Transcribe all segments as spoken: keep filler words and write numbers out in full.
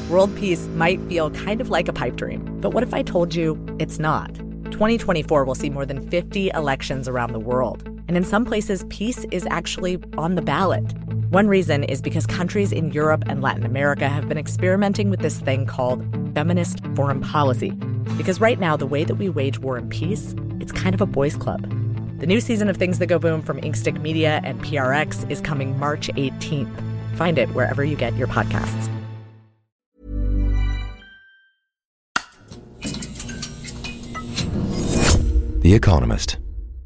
World peace might feel kind of like a pipe dream, but what if I told you it's not? twenty twenty-four will see more than fifty elections around the world, and in some places, peace is actually on the ballot. One reason is because countries in Europe and Latin America have been experimenting with this thing called feminist foreign policy. Because right now, the way that we wage war and peace, it's kind of a boys' club. The new season of Things That Go Boom from Inkstick Media and P R X is coming March eighteenth. Find it wherever you get your podcasts. The Economist.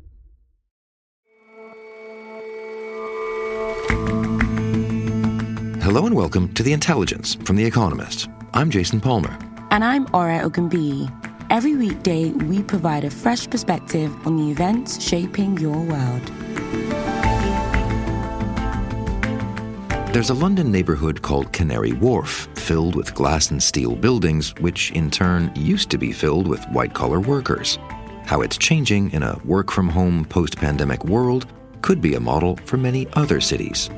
Hello and welcome to The Intelligence from The Economist. I'm Jason Palmer. And I'm Ora Ogunbiyi. Every weekday, we provide a fresh perspective on the events shaping your world. There's a London neighbourhood called Canary Wharf, filled with glass and steel buildings, which in turn used to be filled with white-collar workers. How it's changing in a work-from-home post-pandemic world could be a model for many other cities.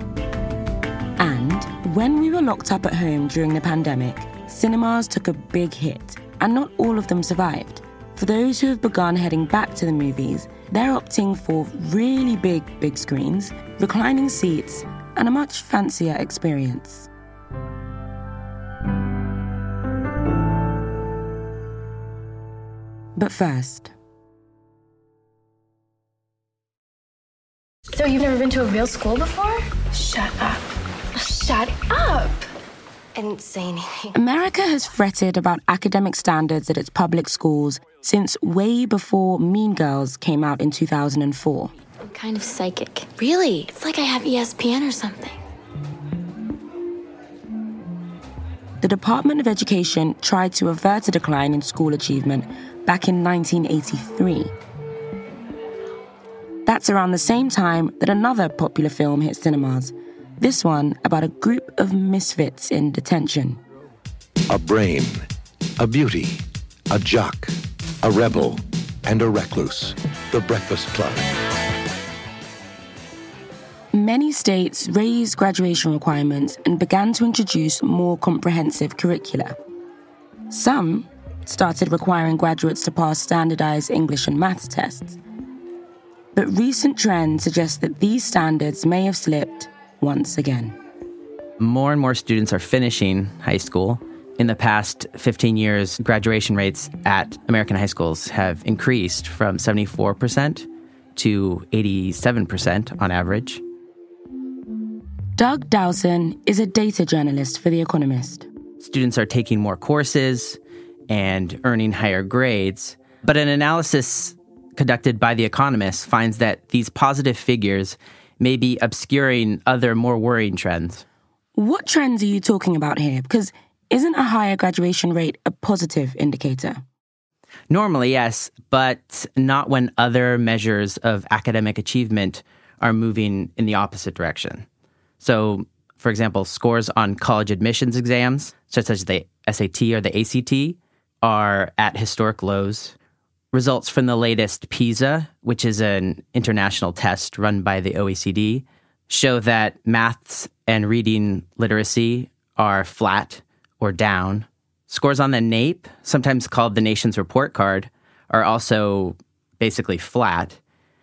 And when we were locked up at home during the pandemic, cinemas took a big hit, and not all of them survived. For those who have begun heading back to the movies, they're opting for really big, big screens, reclining seats, and a much fancier experience. But first... So you've never been to a real school before? Shut up. Shut up! I didn't say anything. America has fretted about academic standards at its public schools since way before Mean Girls came out in two thousand four. I'm kind of psychic. Really? It's like I have E S P N or something. The Department of Education tried to avert a decline in school achievement back in nineteen eighty-three. That's around the same time that another popular film hit cinemas. This one about a group of misfits in detention. A brain, a beauty, a jock, a rebel, and a recluse. The Breakfast Club. Many states raised graduation requirements and began to introduce more comprehensive curricula. Some started requiring graduates to pass standardized English and maths tests. But recent trends suggest that these standards may have slipped once again. More and more students are finishing high school. In the past fifteen years, graduation rates at American high schools have increased from seventy-four percent to eighty-seven percent on average. Doug Dowson is a data journalist for The Economist. Students are taking more courses and earning higher grades, but an analysis conducted by The Economist finds that these positive figures may be obscuring other more worrying trends. What trends are you talking about here? Because isn't a higher graduation rate a positive indicator? Normally, yes, but not when other measures of academic achievement are moving in the opposite direction. So, for example, scores on college admissions exams, such as the S A T or the A C T, are at historic lows. Results from the latest PISA, which is an international test run by the O E C D, show that maths and reading literacy are flat or down. Scores on the NAEP, sometimes called the nation's report card, are also basically flat.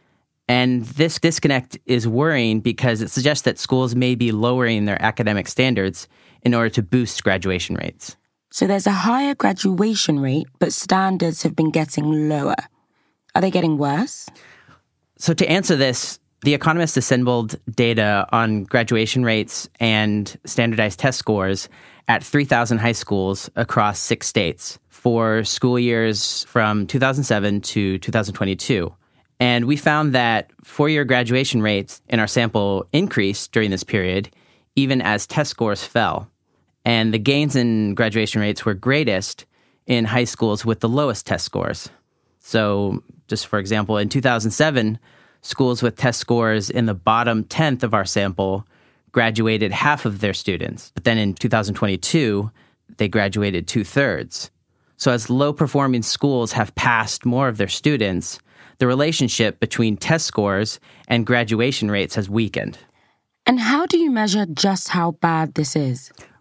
And this disconnect is worrying because it suggests that schools may be lowering their academic standards in order to boost graduation rates. So there's a higher graduation rate, but standards have been getting lower. Are they getting worse? So to answer this, The Economist assembled data on graduation rates and standardized test scores at three thousand high schools across six states for school years from two thousand seven to two thousand twenty-two. And we found that four-year graduation rates in our sample increased during this period, even as test scores fell. And the gains in graduation rates were greatest in high schools with the lowest test scores. So, just for example, in two thousand seven, schools with test scores in the bottom tenth of our sample graduated half of their students. But then in two thousand twenty-two, they graduated two-thirds. So as low-performing schools have passed more of their students, the relationship between test scores and graduation rates has weakened. And how do you measure just how bad this is?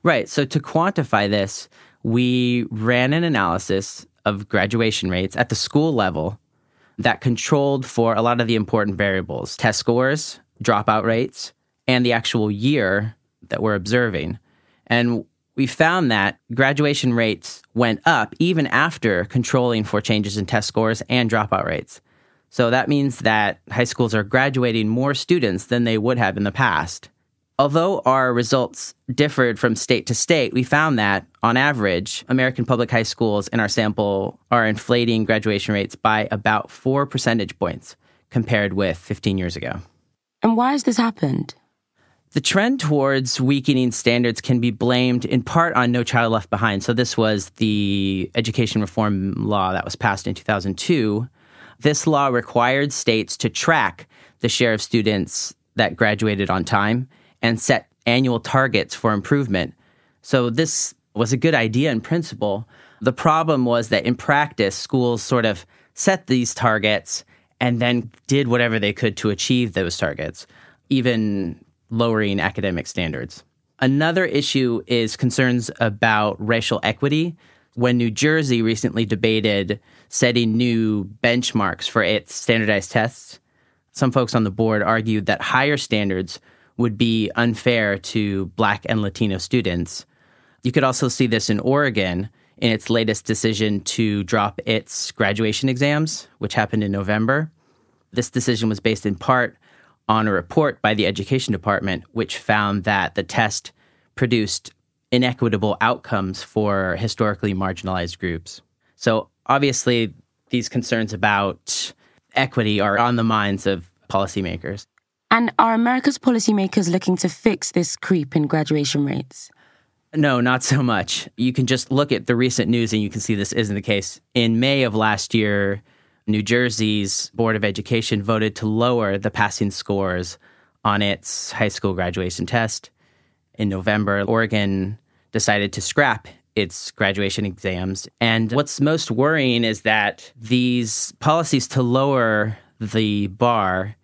Right. So to quantify this, we ran an analysis of graduation rates at the school level that controlled for a lot of the important variables, test scores, dropout rates, and the actual year that we're observing. And we found that graduation rates went up even after controlling for changes in test scores and dropout rates. So that means that high schools are graduating more students than they would have in the past. Although our results differed from state to state, we found that, on average, American public high schools in our sample are inflating graduation rates by about four percentage points compared with fifteen years ago. And why has this happened? The trend towards weakening standards can be blamed in part on No Child Left Behind. So this was the education reform law that was passed in two thousand two. This law required states to track the share of students that graduated on time and set annual targets for improvement. So this was a good idea in principle. The problem was that in practice, schools sort of set these targets and then did whatever they could to achieve those targets, even lowering academic standards. Another issue is concerns about racial equity. When New Jersey recently debated setting new benchmarks for its standardized tests, some folks on the board argued that higher standards would be unfair to Black and Latino students. You could also see this in Oregon in its latest decision to drop its graduation exams, which happened in November. This decision was based in part on a report by the Education Department, which found that the test produced inequitable outcomes for historically marginalized groups. So obviously, these concerns about equity are on the minds of policymakers. And are America's policymakers looking to fix this creep in graduation rates? No, not so much. You can just look at the recent news and you can see this isn't the case. In May of last year, New Jersey's Board of Education voted to lower the passing scores on its high school graduation test. In November, Oregon decided to scrap its graduation exams. And what's most worrying is that these policies to lower the bar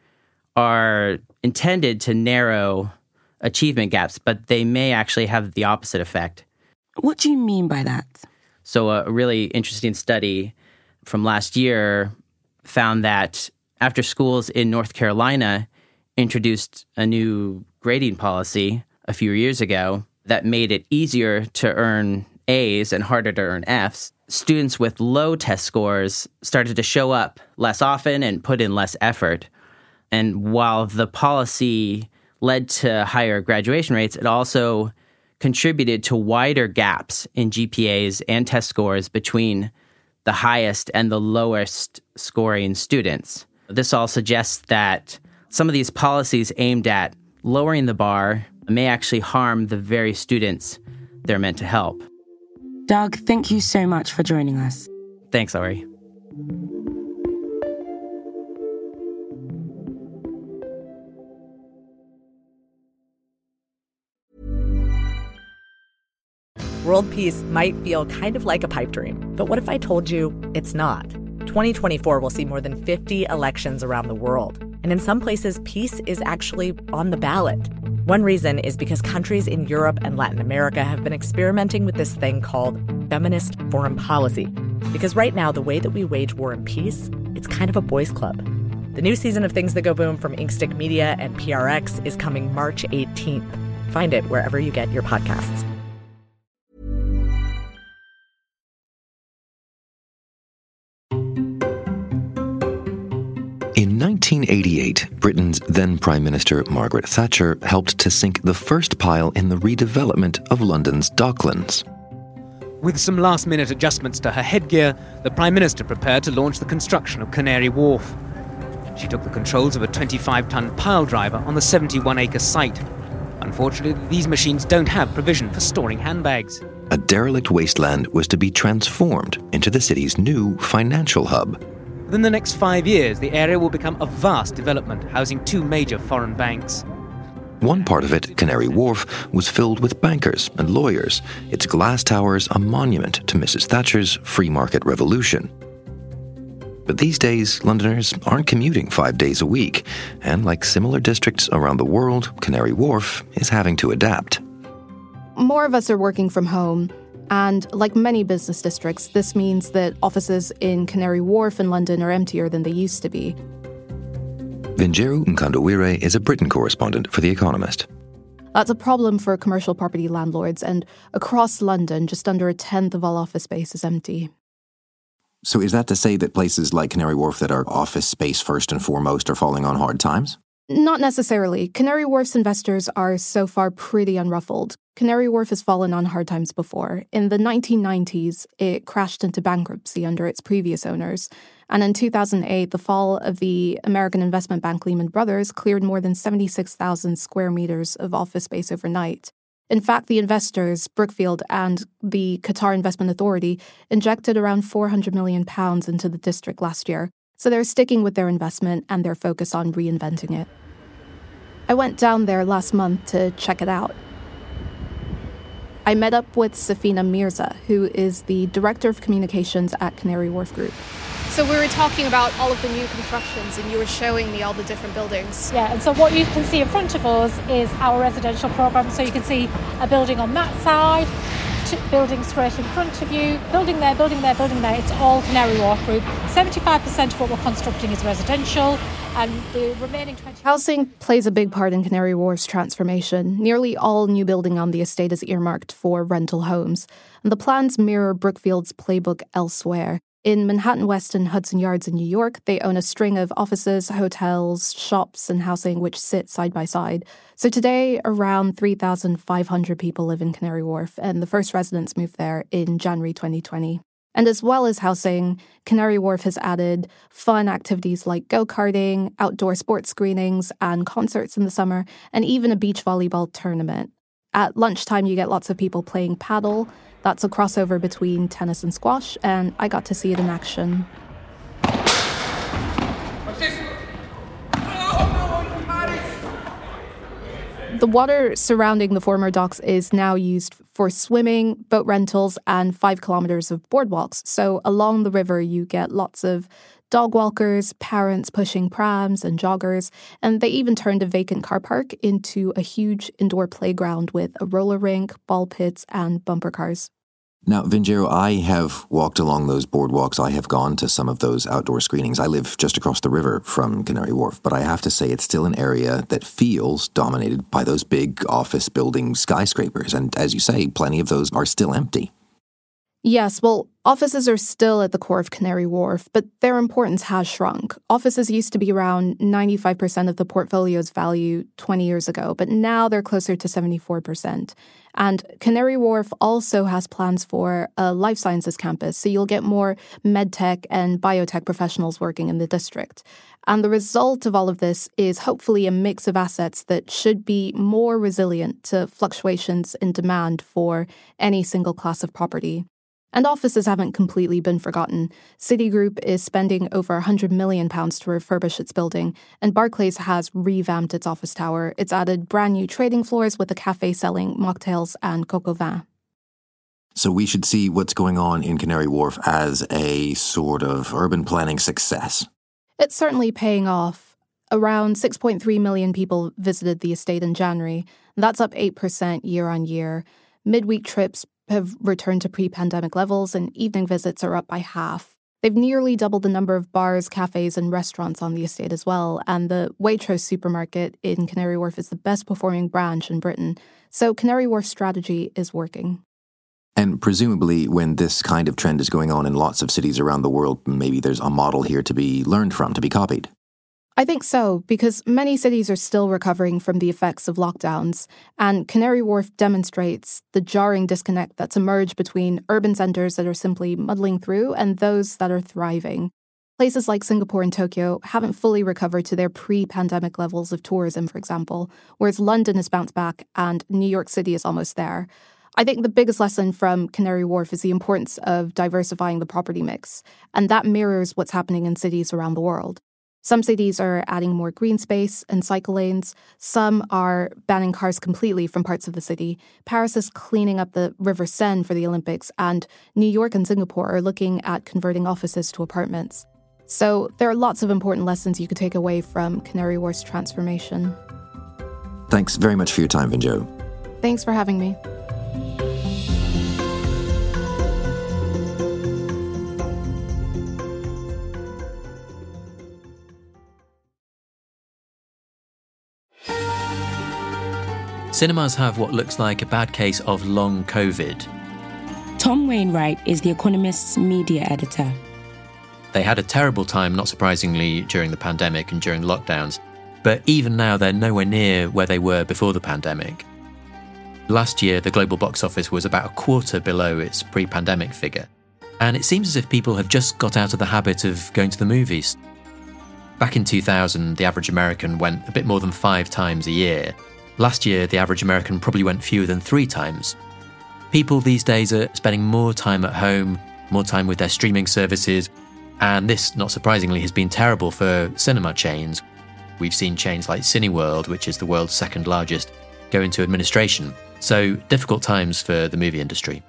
are intended to narrow achievement gaps, but they may actually have the opposite effect. What do you mean by that? So a really interesting study from last year found that after schools in North Carolina introduced a new grading policy a few years ago that made it easier to earn A's and harder to earn F's, students with low test scores started to show up less often and put in less effort. And while the policy led to higher graduation rates, it also contributed to wider gaps in G P As and test scores between the highest and the lowest scoring students. This all suggests that some of these policies aimed at lowering the bar may actually harm the very students they're meant to help. Doug, thank you so much for joining us. Thanks, Ari. World peace might feel kind of like a pipe dream, but what if I told you it's not? twenty twenty-four will see more than fifty elections around the world, and in some places, peace is actually on the ballot. One reason is because countries in Europe and Latin America have been experimenting with this thing called feminist foreign policy. Because right now, the way that we wage war and peace, it's kind of a boys' club. The new season of Things That Go Boom from Inkstick Media and P R X is coming March eighteenth. Find it wherever you get your podcasts. In nineteen eighty-eight, Britain's then Prime Minister Margaret Thatcher helped to sink the first pile in the redevelopment of London's Docklands. With some last-minute adjustments to her headgear, the Prime Minister prepared to launch the construction of Canary Wharf. She took the controls of a twenty-five ton pile driver on the seventy-one acre site. Unfortunately, these machines don't have provision for storing handbags. A derelict wasteland was to be transformed into the city's new financial hub. Within the next five years, the area will become a vast development housing two major foreign banks. One part of it, Canary Wharf, was filled with bankers and lawyers, its glass towers a monument to Missus Thatcher's free market revolution. But these days, Londoners aren't commuting five days a week, and like similar districts around the world, Canary Wharf is having to adapt. more of us are working from home. And like many business districts, this means that offices in Canary Wharf and London are emptier than they used to be. Vinjeru Nkandawire is a Britain correspondent for The Economist. That's a problem for commercial property landlords, and across London, just under a tenth of all office space is empty. So is that to say that places like Canary Wharf that are office space first and foremost are falling on hard times? Not necessarily. Canary Wharf's investors are so far pretty unruffled. Canary Wharf has fallen on hard times before. In the nineteen nineties, it crashed into bankruptcy under its previous owners. And in two thousand eight, the fall of the American investment bank Lehman Brothers cleared more than seventy-six thousand square meters of office space overnight. In fact, the investors, Brookfield and the Qatar Investment Authority, injected around four hundred million pounds into the district last year. So they're sticking with their investment and their focus on reinventing it. I went down there last month to check it out. I met up with Safina Mirza, who is the Director of Communications at Canary Wharf Group. So we were talking about all of the new constructions and you were showing me all the different buildings. Yeah, and so what you can see in front of us is our residential programme. So you can see a building on that side, building straight in front of you, building there, building there, building there. It's all Canary Wharf Group. seventy-five percent of what we're constructing is residential, and the remaining twenty... Housing plays a big part in Canary Wharf's transformation. Nearly all new building on the estate is earmarked for rental homes, and the plans mirror Brookfield's playbook elsewhere. In Manhattan West and Hudson Yards in New York, they own a string of offices, hotels, shops, and housing which sit side by side. So today, around three thousand five hundred people live in Canary Wharf, and the first residents moved there in January twenty twenty. And as well as housing, Canary Wharf has added fun activities like go-karting, outdoor sports screenings, and concerts in the summer, and even a beach volleyball tournament. At lunchtime, you get lots of people playing paddle. That's a crossover between tennis and squash, and I got to see it in action. The water surrounding the former docks is now used for swimming, boat rentals, and five kilometres of boardwalks. So along the river, you get lots of dog walkers, parents pushing prams and joggers, and they even turned a vacant car park into a huge indoor playground with a roller rink, ball pits, and bumper cars. Now, Vinjeru, I have walked along those boardwalks. I have gone to some of those outdoor screenings. I live just across the river from Canary Wharf, but I have to say it's still an area that feels dominated by those big office building skyscrapers. And as you say, plenty of those are still empty. Yes, well, offices are still at the core of Canary Wharf, but their importance has shrunk. Offices used to be around ninety-five percent of the portfolio's value twenty years ago, but now they're closer to seventy-four percent. And Canary Wharf also has plans for a life sciences campus, so you'll get more medtech and biotech professionals working in the district. And the result of all of this is hopefully a mix of assets that should be more resilient to fluctuations in demand for any single class of property. And offices haven't completely been forgotten. Citigroup is spending over one hundred million pounds to refurbish its building, and Barclays has revamped its office tower. It's added brand new trading floors with a cafe selling mocktails and coq au vin. So we should see what's going on in Canary Wharf as a sort of urban planning success. It's certainly paying off. Around six point three million people visited the estate in January. That's up eight percent year on year. Midweek trips have returned to pre-pandemic levels, and evening visits are up by half. They've nearly doubled the number of bars, cafes, and restaurants on the estate as well, and the Waitrose supermarket in Canary Wharf is the best-performing branch in Britain. So Canary Wharf's strategy is working. And presumably, when this kind of trend is going on in lots of cities around the world, maybe there's a model here to be learned from, to be copied. I think so, because many cities are still recovering from the effects of lockdowns, and Canary Wharf demonstrates the jarring disconnect that's emerged between urban centres that are simply muddling through and those that are thriving. Places like Singapore and Tokyo haven't fully recovered to their pre-pandemic levels of tourism, for example, whereas London has bounced back and New York City is almost there. I think the biggest lesson from Canary Wharf is the importance of diversifying the property mix, and that mirrors what's happening in cities around the world. Some cities are adding more green space and cycle lanes. Some are banning cars completely from parts of the city. Paris is cleaning up the River Seine for the Olympics, and New York and Singapore are looking at converting offices to apartments. So there are lots of important lessons you could take away from Canary Wharf's transformation. Thanks very much for your time, Vinjeru. Thanks for having me. cinemas have what looks like a bad case of long COVID. Tom Wainwright is The Economist's media editor. They had a terrible time, not surprisingly, during the pandemic and during lockdowns, but even now they're nowhere near where they were before the pandemic. Last year, the global box office was about a quarter below its pre-pandemic figure, and it seems as if people have just got out of the habit of going to the movies. Back in two thousand, the average American went a bit more than five times a year. Last year, the average American probably went fewer than three times. People these days are spending more time at home, more time with their streaming services, and this, not surprisingly, has been terrible for cinema chains. We've seen chains like Cineworld, which is the world's second largest, go into administration. So, difficult times for the movie industry.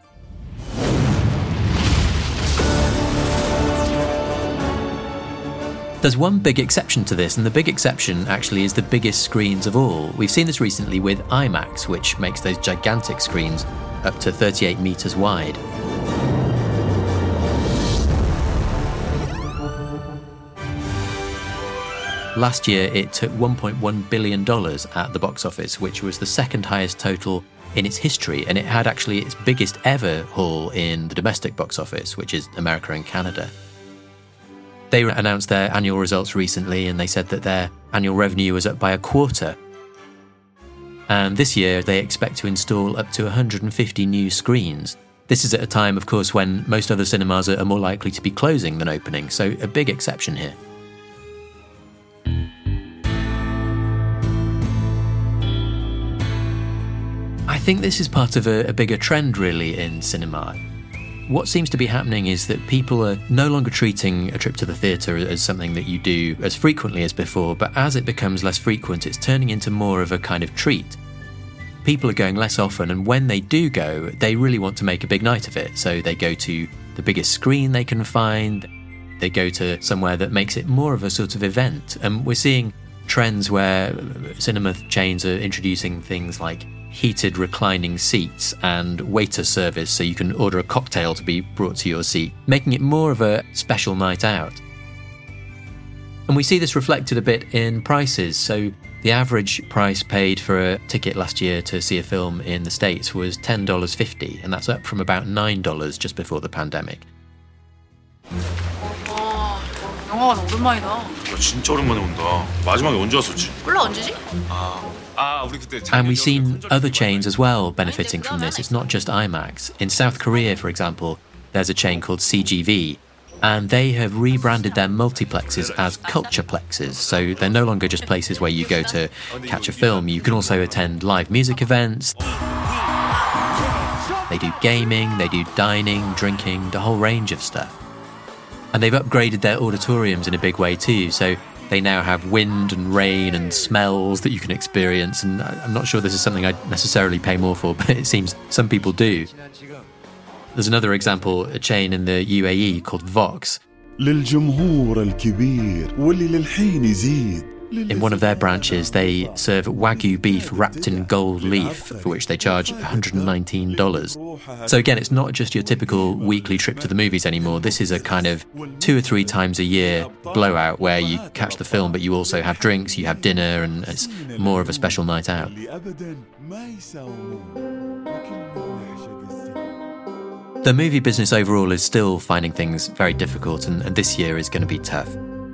There's one big exception to this, and the big exception actually is the biggest screens of all. We've seen this recently with IMAX, which makes those gigantic screens up to thirty-eight metres wide. Last year, it took one point one billion dollars at the box office, which was the second highest total in its history, and it had actually its biggest ever haul in the domestic box office, which is America and Canada. They announced their annual results recently, and they said that their annual revenue was up by a quarter. And this year, they expect to install up to one hundred fifty new screens. This is at a time, of course, when most other cinemas are more likely to be closing than opening, so a big exception here. I think this is part of a, a bigger trend, really, in cinema. What seems to be happening is that people are no longer treating a trip to the theatre as something that you do as frequently as before, but as it becomes less frequent, it's turning into more of a kind of treat. People are going less often, and when they do go, they really want to make a big night of it. So they go to the biggest screen they can find, they go to somewhere that makes it more of a sort of event. And we're seeing trends where cinema chains are introducing things like heated reclining seats and waiter service so you can order a cocktail to be brought to your seat, making it more of a special night out. And we see this reflected a bit in prices. So the average price paid for a ticket last year to see a film in the States was ten dollars fifty, and that's up from about nine dollars just before the pandemic. 영화관 오랜만이다. 진짜 오랜만에 온다. 마지막에 언제 왔었지? 몰라 언제지? 아. And we've seen other chains as well benefiting from this. It's not just IMAX. In South Korea, for example, there's a chain called C G V, and they have rebranded their multiplexes as cultureplexes. So they're no longer just places where you go to catch a film. You can also attend live music events. They do gaming, they do dining, drinking, the whole range of stuff. And they've upgraded their auditoriums in a big way too. So they now have wind and rain and smells that you can experience, and I'm not sure this is something I'd necessarily pay more for, but it seems some people do. There's another example, a chain in the U A E called Vox. In one of their branches, they serve Wagyu beef wrapped in gold leaf, for which they charge one hundred nineteen dollars. So again, it's not just your typical weekly trip to the movies anymore. This is a kind of two or three times a year blowout where you catch the film, but you also have drinks, you have dinner, and it's more of a special night out. The movie business overall is still finding things very difficult, and, and this year is going to be tough.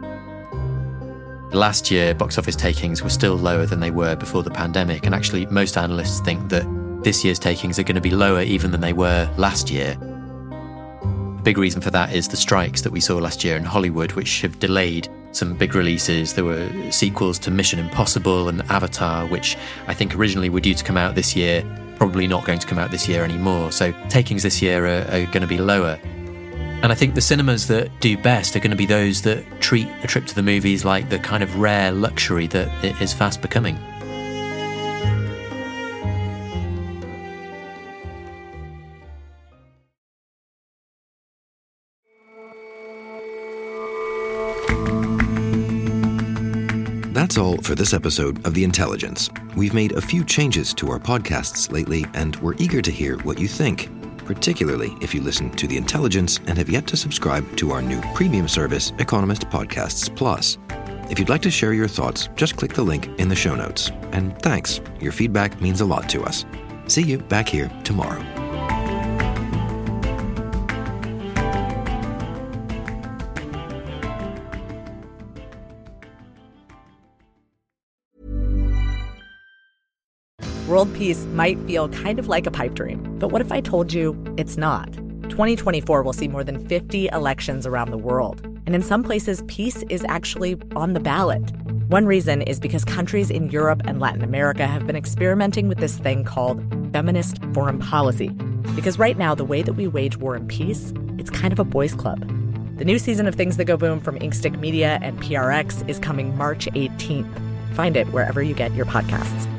Last year, box office takings were still lower than they were before the pandemic, and actually most analysts think that this year's takings are going to be lower even than they were last year. The big reason for that is the strikes that we saw last year in Hollywood, which have delayed some big releases. There were sequels to Mission Impossible and Avatar, which I think originally were due to come out this year, probably not going to come out this year anymore. So takings this year are, are going to be lower. And I think the cinemas that do best are going to be those that treat a trip to the movies like the kind of rare luxury that it is fast becoming. That's all for this episode of The Intelligence. We've made a few changes to our podcasts lately, and we're eager to hear what you think, particularly if you listen to The Intelligence and have yet to subscribe to our new premium service, Economist Podcasts Plus. If you'd like to share your thoughts, just click the link in the show notes. And thanks. Your feedback means a lot to us. See you back here tomorrow. World peace might feel kind of like a pipe dream, but what if I told you it's not? twenty twenty-four will see more than fifty elections around the world, and in some places, peace is actually on the ballot. One reason is because countries in Europe and Latin America have been experimenting with this thing called feminist foreign policy. Because right now, the way that we wage war and peace, it's kind of a boys' club. The new season of Things That Go Boom from Inkstick Media and P R X is coming March eighteenth. Find it wherever you get your podcasts.